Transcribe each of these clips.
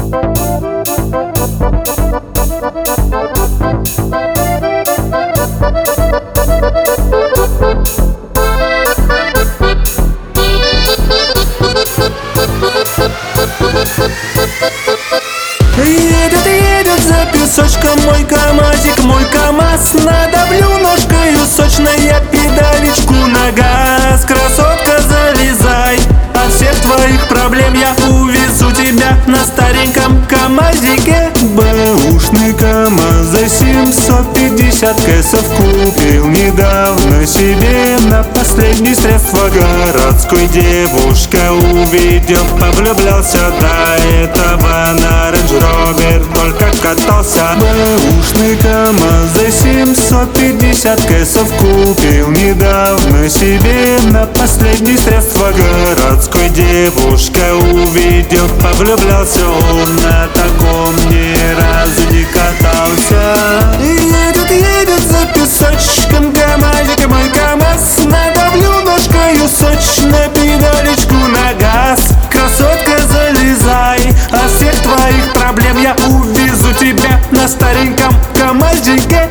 Едет за песочком мой КамАЗик, мой КамАЗ. Надавлю ножкою сочной я педалечку на газ. Красотка, залезай, от всех твоих проблем я увезу тебя на стареньком КамАЗике. Бэушный КамАЗ за 750 кэсов купил недавно себе на последнее средство городской. Девушка увидел, повлюблялся до этого на Range Rover только катался. Бэушный КамАЗ за 750 кэсов купил недавно себе на последнее средство городской. Девушка увидел, повлюблялся, он на таком ни разу не катался. Едет за песочком КамАЗик, мой КамАЗ. Надавлю ножкою сочно педалечку на газ. Красотка, залезай, от всех твоих проблем я увезу тебя на стареньком КамАЗике.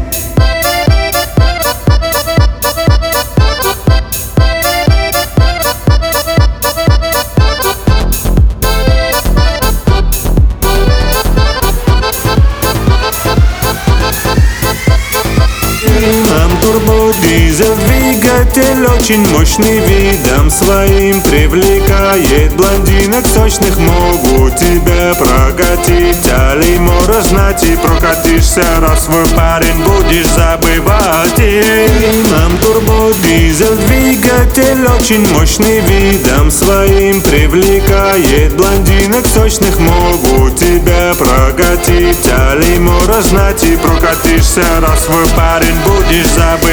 Турбодизель, двигатель очень мощный, видом своим привлекает блондинок сочных. Могу тебя прокатить, а лимора знать и прокатишься, раз свой парень будешь забывать. Нам турбодизель, двигатель очень мощный, видом своим привлекает блондинок сочных. Могу тебя прокатить, а лимора знать и прокатишься, раз свой парень будешь забывать.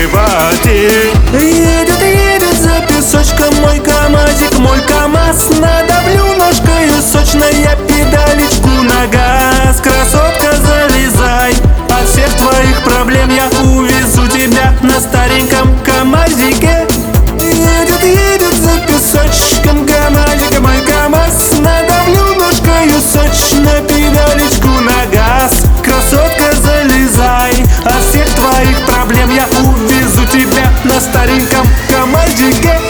Едет за песочком мой КамАЗик, мой КамАЗ. Надавлю ножкою сочно я педалечку на газ. Красотка, залезай, от всех твоих проблем я увезу тебя на стареньком КамАЗике. Едет за песочком КамАЗик, мой КамАЗ. Надавлю ножкою сочно педалечку на газ. Красотка, залезай, от всех твоих проблем я увезу тебя на стареньком КамАЗике.